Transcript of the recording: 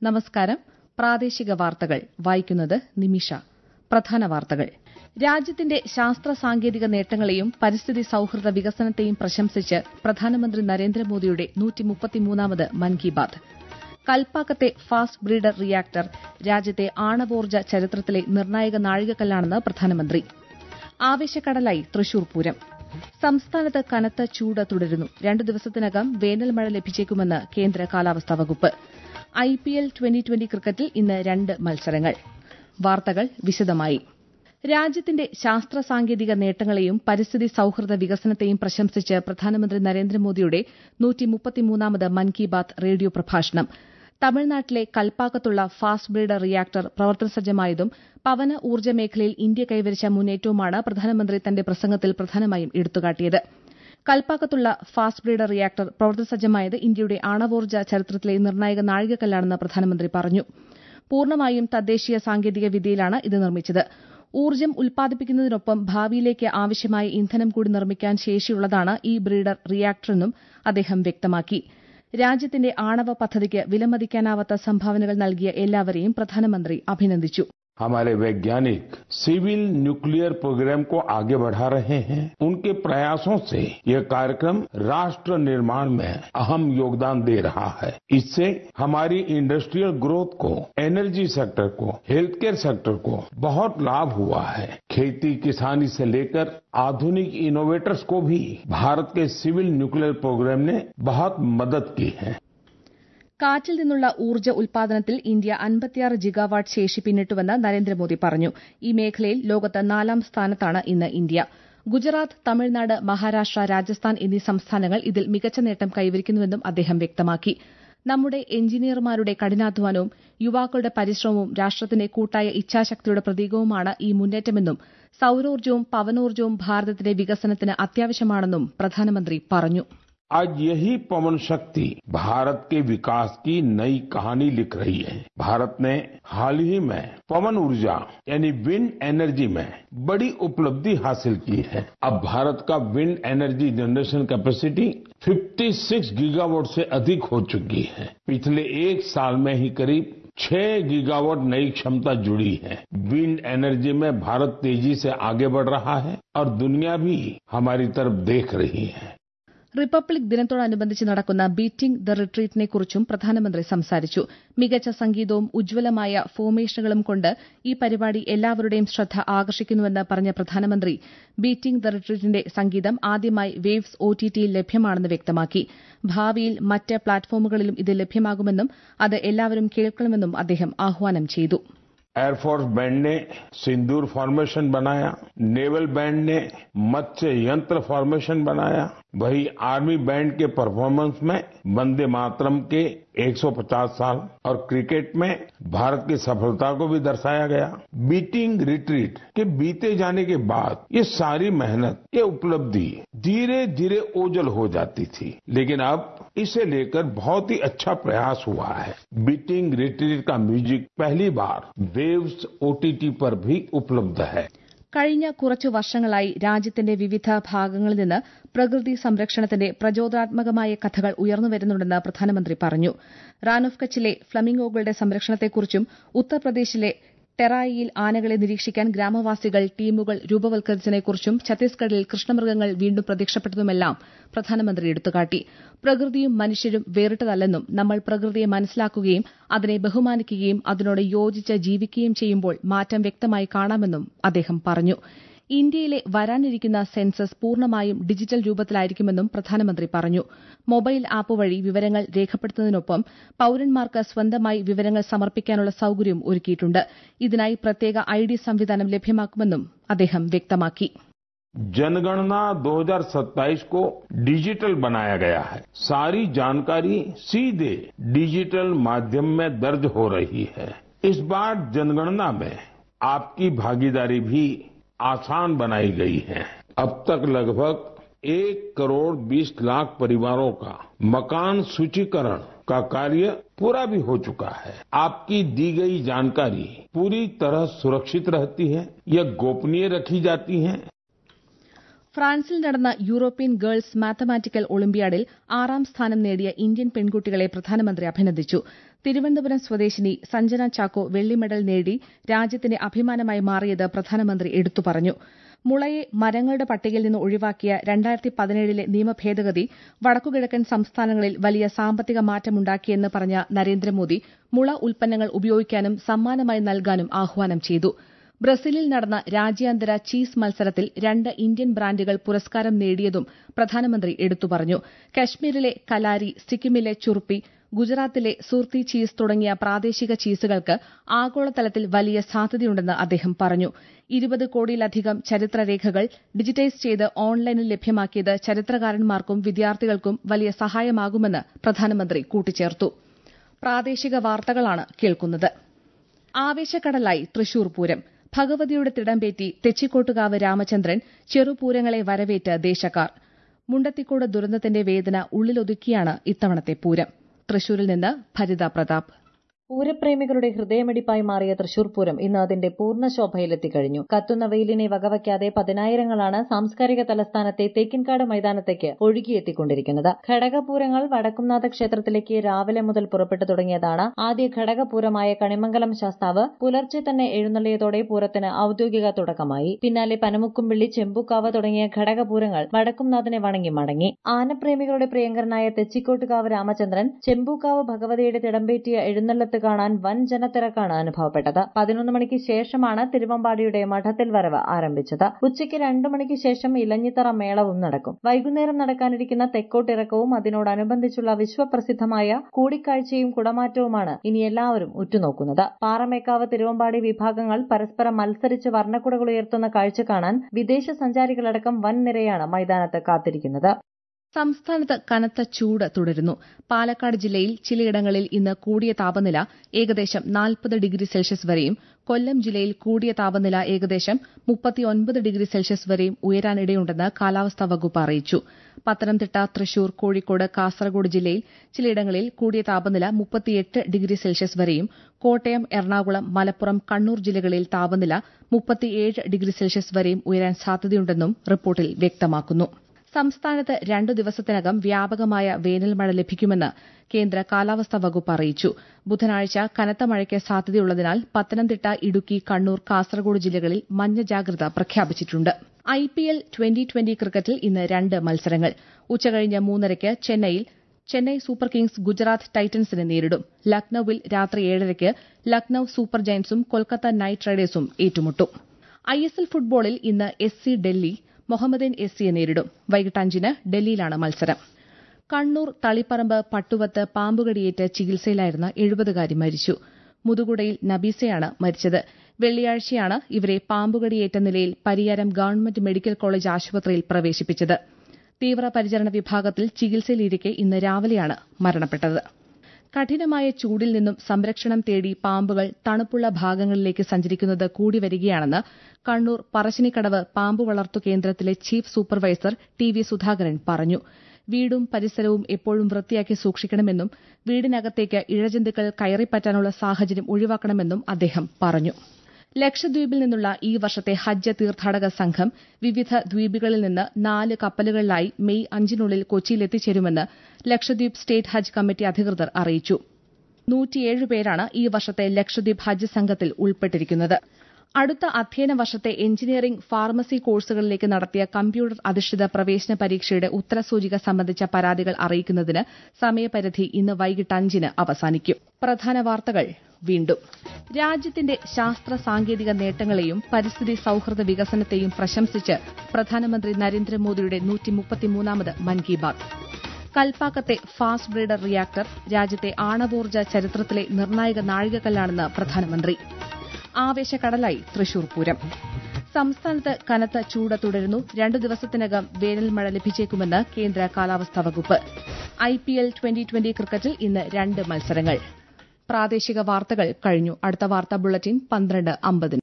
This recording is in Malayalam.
നമസ്കാരം. പ്രാദേശിക വാർത്തകൾ വായിക്കുന്നത് നിമിഷ. പ്രധാന വാർത്തകൾ. രാജ്യത്തിന്റെ ശാസ്ത്ര സാങ്കേതിക നേട്ടങ്ങളെയും പരിസ്ഥിതി സൌഹൃദ വികസനത്തെയും പ്രശംസിച്ച് പ്രധാനമന്ത്രി നരേന്ദ്രമോദിയുടെ 133ാമത് മൻ കി ബാത്. കൽപ്പാക്കത്തെ ഫാസ്റ്റ് ബ്രീഡർ റിയാക്ടർ രാജ്യത്തെ ആണവോർജ്ജ ചരിത്രത്തിലെ നിർണായക നാഴികക്കല്ലാണെന്ന് പ്രധാനമന്ത്രി. ആവേശക്കടലായി തൃശൂർ പൂരം. സംസ്ഥാനത്ത് കനത്ത ചൂട് തുടരുന്നു. 2 ദിവസത്തിനകം വേനൽ മഴ ലഭിച്ചേക്കുമെന്ന് കേന്ദ്ര കാലാവസ്ഥാ വകുപ്പ്. IPL 2020 ക്രിക്കറ്റിൽ ഇന്ന് 2 മത്സരങ്ങൾ. വാർത്തകൾ വിശദമായി. രാജ്യത്തിന്റെ ശാസ്ത്ര സാങ്കേതിക നേട്ടങ്ങളെയും പരിസ്ഥിതി സൌഹൃദ വികസനത്തെയും പ്രശംസിച്ച് പ്രധാനമന്ത്രി നരേന്ദ്രമോദിയുടെ 133ാമത് മൻ കി ബാത് റേഡിയോ പ്രഭാഷണം. തമിഴ്നാട്ടിലെ കൽപ്പാക്കത്തുള്ള ഫാസ്റ്റ് ബ്രീഡർ റിയാക്ടർ പ്രവർത്തനസജ്ജമായതും പവന ഊർജ്ജ മേഖലയിൽ ഇന്ത്യ കൈവരിച്ച മുന്നേറ്റവുമാണ് പ്രധാനമന്ത്രി തന്റെ പ്രസംഗത്തിൽ പ്രധാനമായും എടുത്തുകാട്ടിയത്. കൽപ്പാക്കത്തുള്ള ഫാസ്റ്റ് ബ്രീഡർ റിയാക്ടർ പ്രവർത്തനസജ്ജമായത് ഇന്ത്യയുടെ ആണവോർജ്ജ ചരിത്രത്തിലെ നിർണായക നാഴികക്കല്ലാണെന്ന് പ്രധാനമന്ത്രി പറഞ്ഞു. പൂർണ്ണമായും തദ്ദേശീയ സാങ്കേതിക വിദ്യയിലാണ് ഇത് നിർമ്മിച്ചത്. ഊർജ്ജം ഉൽപ്പാദിപ്പിക്കുന്നതിനൊപ്പം ഭാവിയിലേക്ക് ആവശ്യമായ ഇന്ധനം കൂടി നിർമ്മിക്കാൻ ശേഷിയുള്ളതാണ് ഈ ബ്രീഡർ റിയാക്ടറെന്നും അദ്ദേഹം വ്യക്തമാക്കി. രാജ്യത്തിന്റെ ആണവ പദ്ധതിക്ക് വിലമതിക്കാനാവാത്ത സംഭാവനകൾ നൽകിയ എല്ലാവരെയും പ്രധാനമന്ത്രി അഭിനന്ദിച്ചു. हमारे वैज्ञानिक सिविल न्यूक्लियर प्रोग्राम को आगे बढ़ा रहे हैं. उनके प्रयासों से यह कार्यक्रम राष्ट्र निर्माण में अहम योगदान दे रहा है. इससे हमारी इंडस्ट्रियल ग्रोथ को, एनर्जी सेक्टर को, हेल्थ केयर सेक्टर को बहुत लाभ हुआ है. खेती किसानी से लेकर आधुनिक इनोवेटर्स को भी भारत के सिविल न्यूक्लियर प्रोग्राम ने बहुत मदद की है. കാറ്റിൽ നിന്നുള്ള ഊർജ്ജ ഉൽപാദനത്തിൽ ഇന്ത്യ 56 ജിഗാവാട്ട് ശേഷി പിന്നിട്ടുവെന്ന് നരേന്ദ്രമോദി പറഞ്ഞു. ഈ മേഖലയിൽ ലോകത്ത് 4ാം സ്ഥാനത്താണ് ഇന്ന് ഇന്ത്യ. ഗുജറാത്ത്, തമിഴ്നാട്, മഹാരാഷ്ട്ര, രാജസ്ഥാൻ എന്നീ സംസ്ഥാനങ്ങൾ ഇതിൽ മികച്ച നേട്ടം കൈവരിക്കുന്നുവെന്നും അദ്ദേഹം വ്യക്തമാക്കി. നമ്മുടെ എഞ്ചിനീയർമാരുടെ കഠിനാധ്വാനവും യുവാക്കളുടെ പരിശ്രമവും രാഷ്ട്രത്തിന്റെ കൂട്ടായ ഇച്ഛാശക്തിയുടെ പ്രതീകവുമാണ് ഈ മുന്നേറ്റമെന്നും സൌരോർജ്ജവും പവനോർജ്ജവും ഭാരതത്തിന്റെ വികസനത്തിന് അത്യാവശ്യമാണെന്നും പ്രധാനമന്ത്രി പറഞ്ഞു. आज यही पवन शक्ति भारत के विकास की नई कहानी लिख रही है. भारत ने हाल ही में पवन ऊर्जा यानी विंड एनर्जी में बड़ी उपलब्धि हासिल की है. अब भारत का wind energy generation capacity 56 gigawatt से अधिक हो चुकी है. पिछले 1 साल में ही करीब 6 गीगावाट नई क्षमता जुड़ी है. विंड एनर्जी में भारत तेजी से आगे बढ़ रहा है और दुनिया भी हमारी तरफ देख रही है. റിപ്പബ്ലിക് ദിനത്തോടനുബന്ധിച്ച് നടക്കുന്ന ബീറ്റിംഗ് ദ റിട്രീറ്റിനെക്കുറിച്ചും പ്രധാനമന്ത്രി സംസാരിച്ചു. മികച്ച സംഗീതവും ഉജ്ജ്വലമായ ഫോർമേഷനുകളും കൊണ്ട് ഈ പരിപാടി എല്ലാവരുടെയും ശ്രദ്ധ ആകർഷിക്കുന്നുവെന്ന് പറഞ്ഞ പ്രധാനമന്ത്രി ബീറ്റിംഗ് ദ റിട്രീറ്റിന്റെ സംഗീതം ആദ്യമായി വേവ്സ് OTTയിൽ ലഭ്യമാണെന്ന് വ്യക്തമാക്കി. ഭാവിയിൽ മറ്റ് പ്ലാറ്റ്ഫോമുകളിലും ഇത് ലഭ്യമാകുമെന്നും അത് എല്ലാവരും കേൾക്കണമെന്നും അദ്ദേഹം ആഹ്വാനം ചെയ്തു. एयरफोर्स बैंड ने सिंदूर फॉर्मेशन बनाया, नेवल बैंड ने मत्स्य यंत्र फॉर्मेशन बनाया, वही आर्मी बैंड के परफॉर्मेंस में वंदे मातरम के 150 साल और क्रिकेट में भारत की सफलता को भी दर्शाया गया. बीटिंग रिट्रीट के बीते जाने के बाद ये सारी मेहनत, ये उपलब्धि धीरे धीरे ओझल हो जाती थी, लेकिन अब इसे लेकर बहुत ही अच्छा प्रयास हुआ है. बीटिंग रिट्रीट का म्यूजिक पहली बार वेव्स OTT पर भी उपलब्ध है. കഴിഞ്ഞ കുറച്ചു വർഷങ്ങളായി രാജ്യത്തിന്റെ വിവിധ ഭാഗങ്ങളിൽ നിന്ന് പ്രകൃതി സംരക്ഷണത്തിന്റെ പ്രചോദനാത്മകമായ കഥകൾ ഉയർന്നുവരുന്നുണ്ടെന്ന് പ്രധാനമന്ത്രി പറഞ്ഞു. റാൻ ഓഫ് കച്ചിലെ ഫ്ലമിംഗോകളുടെ സംരക്ഷണത്തെക്കുറിച്ചും ഉത്തർപ്രദേശിലെ ടെറായിയിൽ ആനകളെ നിരീക്ഷിക്കാൻ ഗ്രാമവാസികൾ ടീമുകൾ രൂപവൽക്കരിച്ചതിനെക്കുറിച്ചും ഛത്തീസ്ഗഡിൽ കൃഷ്ണമൃഗങ്ങൾ വീണ്ടും പ്രത്യക്ഷപ്പെട്ടതുമെല്ലാം പ്രധാനമന്ത്രി എടുത്തുകാട്ടി. പ്രകൃതിയും മനുഷ്യരും വേറിട്ടതല്ലെന്നും നമ്മൾ പ്രകൃതിയെ മനസ്സിലാക്കുകയും അതിനെ ബഹുമാനിക്കുകയും അതിനോട് യോജിച്ച് ജീവിക്കുകയും ചെയ്യുമ്പോൾ മാറ്റം വ്യക്തമായി കാണാമെന്നും അദ്ദേഹം പറഞ്ഞു. ഇന്ത്യയിലെ വരാനിരിക്കുന്ന സെൻസസ് പൂർണ്ണമായും ഡിജിറ്റൽ രൂപത്തിലായിരിക്കുമെന്നും പ്രധാനമന്ത്രി പറഞ്ഞു. മൊബൈൽ ആപ്പ് വഴി വിവരങ്ങൾ രേഖപ്പെടുത്തുന്നതിനൊപ്പം പൌരന്മാർക്ക് സ്വന്തമായി വിവരങ്ങൾ സമർപ്പിക്കാനുള്ള സൌകര്യവും ഒരുക്കിയിട്ടുണ്ട്. ഇതിനായി പ്രത്യേക ID സംവിധാനം ലഭ്യമാക്കുമെന്നും അദ്ദേഹം വ്യക്തമാക്കി. जनगणना 2027 को डिजिटल बनाया गया है. सारी जानकारी सीधे डिजिटल माध्यम में दर्ज हो रही है. इस बार जनगणना में आपकी भागीदारी भी आसान बनाई गई है. अब तक लगभग 1 करोड़ 20 लाख परिवारों का मकान सूचीकरण का कार्य पूरा भी हो चुका है. आपकी दी गई जानकारी पूरी तरह सुरक्षित रहती है, यह गोपनीय रखी जाती है. ഫ്രാൻസിൽ നടന്ന യൂറോപ്യൻ ഗേൾസ് മാത്തമാറ്റിക്കൽ ഒളിമ്പ്യാഡിൽ 6ാം സ്ഥാനം നേടിയ ഇന്ത്യൻ പെൺകുട്ടികളെ പ്രധാനമന്ത്രി അഭിനന്ദിച്ചു. തിരുവനന്തപുരം സ്വദേശിനി സഞ്ജന ചാക്കോ വെള്ളി മെഡൽ നേടി രാജ്യത്തിന്റെ അഭിമാനമായി മാറിയത് പ്രധാനമന്ത്രി എടുത്തു പറഞ്ഞു. മുളയെ മരങ്ങളുടെ പട്ടികയിൽ നിന്ന് ഒഴിവാക്കിയ 2017 നിയമഭേദഗതി വടക്കുകിഴക്കൻ സംസ്ഥാനങ്ങളിൽ വലിയ സാമ്പത്തിക മാറ്റമുണ്ടാക്കിയെന്ന് പറഞ്ഞ നരേന്ദ്രമോദി മുള ഉൽപ്പന്നങ്ങൾ ഉപയോഗിക്കാനും സമ്മാനമായി നൽകാനും ആഹ്വാനം ചെയ്തു. ബ്രസീലിൽ നടന്ന രാജ്യാന്തര ചീസ് മത്സരത്തിൽ 2 ഇന്ത്യൻ ബ്രാൻഡുകൾ പുരസ്കാരം നേടിയതും പ്രധാനമന്ത്രി എടുത്തു പറഞ്ഞു. കശ്മീരിലെ കലാരി, സിക്കിമിലെ ചുർപ്പി, ഗുജറാത്തിലെ സുർത്തി ചീസ് തുടങ്ങിയ പ്രാദേശിക ചീസുകൾക്ക് ആഗോളതലത്തിൽ വലിയ സാധ്യതയുണ്ടെന്ന് അദ്ദേഹം പറഞ്ഞു. 20 കോടിയിലധികം ചരിത്രരേഖകൾ ഡിജിറ്റൈസ് ചെയ്ത് ഓൺലൈനിൽ ലഭ്യമാക്കിയത് ചരിത്രകാരന്മാർക്കും വിദ്യാർത്ഥികൾക്കും വലിയ സഹായമാകുമെന്ന് പ്രധാനമന്ത്രി കൂട്ടിച്ചേർത്തു. പ്രാദേശിക വാർത്തകളാണ് കേൾക്കുന്നത്. ആവേശക്കടലായി തൃശൂർ പൂരം. ഭഗവതിയുടെ തിടമ്പേറ്റി തെച്ചിക്കോട്ടുകാവ് രാമചന്ദ്രൻ ചെറുപൂരങ്ങളെ വരവേറ്റ് ദേശക്കാർ. മുണ്ടത്തിക്കോട് ദുരന്തത്തിന്റെ വേദന ഉള്ളിലൊതുക്കിയാണ് ഇത്തവണത്തെ പൂരം. തൃശൂരിൽ നിന്ന് ഭരിത പ്രതാപ്. പൂരപ്രേമികളുടെ ഹൃദയമിടിപ്പായി മാറിയ തൃശൂർ പൂരം ഇന്ന് അതിന്റെ പൂർണ്ണ ശോഭയിലെത്തിക്കഴിഞ്ഞു. കത്തുന്ന വെയിലിനെ വകവയ്ക്കാതെ പതിനായിരങ്ങളാണ് സാംസ്കാരിക തലസ്ഥാനത്തെ തേക്കിൻകാട് മൈതാനത്തേക്ക് ഒഴുകിയെത്തിക്കൊണ്ടിരിക്കുന്നത്. ഘടകപൂരങ്ങൾ വടക്കുംനാഥ ക്ഷേത്രത്തിലേക്ക് രാവിലെ മുതൽ പുറപ്പെട്ടു തുടങ്ങിയതാണ്. ആദ്യ ഘടകപൂരമായ കണിമംഗലം ശാസ്താവ് പുലർച്ചെ തന്നെ എഴുന്നള്ളിയതോടെ പൂരത്തിന് ഔദ്യോഗിക തുടക്കമായി. പിന്നാലെ പനമുക്കുംപിള്ളി, ചെമ്പൂക്കാവ് തുടങ്ങിയ ഘടകപൂരങ്ങൾ വടക്കുംനാഥനെ വണങ്ങി മടങ്ങി. ആനപ്രേമികളുടെ പ്രിയങ്കരനായ തെച്ചിക്കോട്ടുകാവ് രാമചന്ദ്രൻ ചെമ്പൂക്കാവ് ഭഗവതിയുടെ തിടമ്പേറ്റിയ എഴുന്നള്ളത്ത് കാണാൻ വൻ ജനത്തിരക്കാണ് അനുഭവപ്പെട്ടത്. 11 മണിക്ക് ശേഷമാണ് തിരുവമ്പാടിയുടെ മഠത്തിൽ വരവ് ആരംഭിച്ചത്. ഉച്ചയ്ക്ക് 2 മണിക്ക് ശേഷം ഇലഞ്ഞിത്തറ മേളവും നടക്കും. വൈകുന്നേരം നടക്കാനിരിക്കുന്ന തെക്കോട്ടിറക്കവും അതിനോടനുബന്ധിച്ചുള്ള വിശ്വപ്രസിദ്ധമായ കൂടിക്കാഴ്ചയും കുടമാറ്റവുമാണ് ഇനി എല്ലാവരും ഉറ്റുനോക്കുന്നത്. പാറമേക്കാവ്, തിരുവമ്പാടി വിഭാഗങ്ങൾ പരസ്പരം മത്സരിച്ച് വർണ്ണക്കുടകൾ ഉയർത്തുന്ന കാഴ്ച കാണാൻ വിദേശ സഞ്ചാരികളടക്കം വൻ നിരയാണ് മൈതാനത്ത് കാത്തിരിക്കുന്നത്. സംസ്ഥാനത്ത് കനത്ത ചൂട് തുടരുന്നു. പാലക്കാട് ജില്ലയിൽ ചിലയിടങ്ങളിൽ ഇന്ന് കൂടിയ താപനില ഏകദേശം 40 ഡിഗ്രി സെൽഷ്യസ് വരെയും കൊല്ലം ജില്ലയിൽ കൂടിയ താപനില ഏകദേശം 39 ഡിഗ്രി സെൽഷ്യസ് വരെയും ഉയരാനിടയുണ്ടെന്ന് കാലാവസ്ഥാ വകുപ്പ് അറിയിച്ചു. പത്തനംതിട്ട, തൃശൂർ, കോഴിക്കോട്, കാസർഗോഡ് ജില്ലയിൽ ചിലയിടങ്ങളിൽ കൂടിയ താപനില 38 ഡിഗ്രി സെൽഷ്യസ് വരെയും കോട്ടയം, എറണാകുളം, മലപ്പുറം, കണ്ണൂർ ജില്ലകളിൽ താപനില 37 ഡിഗ്രി സെൽഷ്യസ് വരെയും ഉയരാൻ സാധ്യതയുണ്ടെന്നും റിപ്പോർട്ടിൽ വ്യക്തമാക്കുന്നു. സംസ്ഥാനത്ത് 2 ദിവസത്തിനകം വ്യാപകമായ വേനൽമഴ ലഭിക്കുമെന്ന് കേന്ദ്ര കാലാവസ്ഥാ വകുപ്പ് അറിയിച്ചു. ബുധനാഴ്ച കനത്ത മഴയ്ക്ക് സാധ്യതയുള്ളതിനാൽ പത്തനംതിട്ട, ഇടുക്കി, കണ്ണൂർ, കാസർഗോഡ് ജില്ലകളിൽ മഞ്ഞ ജാഗ്രത പ്രഖ്യാപിച്ചിട്ടുണ്ട്. IPL 2020 ക്രിക്കറ്റിൽ ഇന്ന് 2 മത്സരങ്ങൾ. ഉച്ചകഴിഞ്ഞ് 3:30 ചെന്നൈ സൂപ്പർ കിങ്സ് ഗുജറാത്ത് ടൈറ്റൻസിനെ നേരിടും. ലക്നൌവിൽ രാത്രി 7:30 ലക്നൌ സൂപ്പർ ജയന്റ്സും കൊൽക്കത്ത നൈറ്റ് റൈഡേഴ്സും ഏറ്റുമുട്ടും. ISL ഫുട്ബോളിൽ ഇന്ന് SC ഡൽഹി മൊഹമ്മദൻ SCയെ നേരിടും. വൈകിട്ട് 5-ന് ഡൽഹിയിലാണ് മത്സരം. കണ്ണൂർ തളിപ്പറമ്പ് പട്ടുവത്ത് പാമ്പുകടിയേറ്റ് ചികിത്സയിലായിരുന്ന 70കാരി മരിച്ചു. മുതുകുടയിൽ നബീസയാണ് മരിച്ചത്. വെള്ളിയാഴ്ചയാണ് ഇവരെ പാമ്പുകടിയേറ്റ നിലയിൽ പരിയാരം ഗവൺമെന്റ് മെഡിക്കൽ കോളേജ് ആശുപത്രിയിൽ പ്രവേശിപ്പിച്ചത്. തീവ്രപരിചരണ വിഭാഗത്തിൽ ചികിത്സയിലിരിക്കെ ഇന്ന് രാവിലെയാണ് മരണപ്പെട്ടത്. കഠിനമായ ചൂടിൽ നിന്നും സംരക്ഷണം തേടി പാമ്പുകൾ തണുപ്പുള്ള ഭാഗങ്ങളിലേക്ക് സഞ്ചരിക്കുന്നത് കൂടി വരികയാണെന്ന് കണ്ണൂർ പറശ്ശിനിക്കടവ് പാമ്പ് വളർത്തു കേന്ദ്രത്തിലെ ചീഫ് സൂപ്പർവൈസർ TV സുധാകരൻ പറഞ്ഞു. വീടും പരിസരവും എപ്പോഴും വൃത്തിയാക്കി സൂക്ഷിക്കണമെന്നും വീടിനകത്തേക്ക് ഇഴജന്തുക്കൾ കയറിപ്പറ്റാനുള്ള സാഹചര്യം ഒഴിവാക്കണമെന്നും അദ്ദേഹം പറഞ്ഞു. ലക്ഷദ്വീപിൽ നിന്നുള്ള ഈ വർഷത്തെ ഹജ്ജ് തീർത്ഥാടക സംഘം വിവിധ ദ്വീപുകളിൽ നിന്ന് 4 കപ്പലുകളിലായി മെയ് 5-നുള്ളിൽ കൊച്ചിയിലെത്തിച്ചേരുമെന്ന് ലക്ഷദ്വീപ് സ്റ്റേറ്റ് ഹജ്ജ് കമ്മിറ്റി അധികൃതർ അറിയിച്ചു. 107 പേരാണ് ഈ വർഷത്തെ ലക്ഷദ്വീപ് ഹജ്ജ് സംഘത്തിൽ ഉൾപ്പെട്ടിരിക്കുന്നത്. അടുത്ത അധ്യയന വർഷത്തെ എഞ്ചിനീയറിംഗ്, ഫാർമസി കോഴ്സുകളിലേക്ക് നടത്തിയ കമ്പ്യൂട്ടർ അധിഷ്ഠിത പ്രവേശന പരീക്ഷയുടെ ഉത്തരസൂചിക സംബന്ധിച്ച പരാതികൾ അറിയിക്കുന്നതിന് സമയപരിധി ഇന്ന് വൈകിട്ട് 5-ന് അവസാനിക്കും. പ്രധാന വാർത്തകൾ വീണ്ടും. രാജ്യത്തിന്റെ ശാസ്ത്ര സാങ്കേതിക നേട്ടങ്ങളെയും പരിസ്ഥിതി സൌഹൃദ വികസനത്തെയും പ്രശംസിച്ച് പ്രധാനമന്ത്രി നരേന്ദ്രമോദിയുടെ 133ാമത് മൻ കി ബാത്. കൽപ്പാക്കത്തെ ഫാസ്റ്റ് ബ്രീഡർ റിയാക്ടർ രാജ്യത്തെ ആണവോർജ്ജ ചരിത്രത്തിലെ നിർണായക നാഴികക്കല്ലാണെന്ന് പ്രധാനമന്ത്രി. ആവേശക്കടലായി തൃശൂർ പൂരം. സംസ്ഥാനത്ത് കനത്ത ചൂട് തുടരുന്നു. 2 ദിവസത്തിനകം വേനൽമഴ ലഭിച്ചേക്കുമെന്ന് കേന്ദ്ര കാലാവസ്ഥാ വകുപ്പ്. IPL 2020 ക്രിക്കറ്റിൽ ഇന്ന് 2 മത്സരങ്ങൾ. പ്രാദേശിക വാർത്തകൾ കഴിഞ്ഞു. അടുത്ത വാർത്താ ബുള്ളറ്റിൻ 12:50.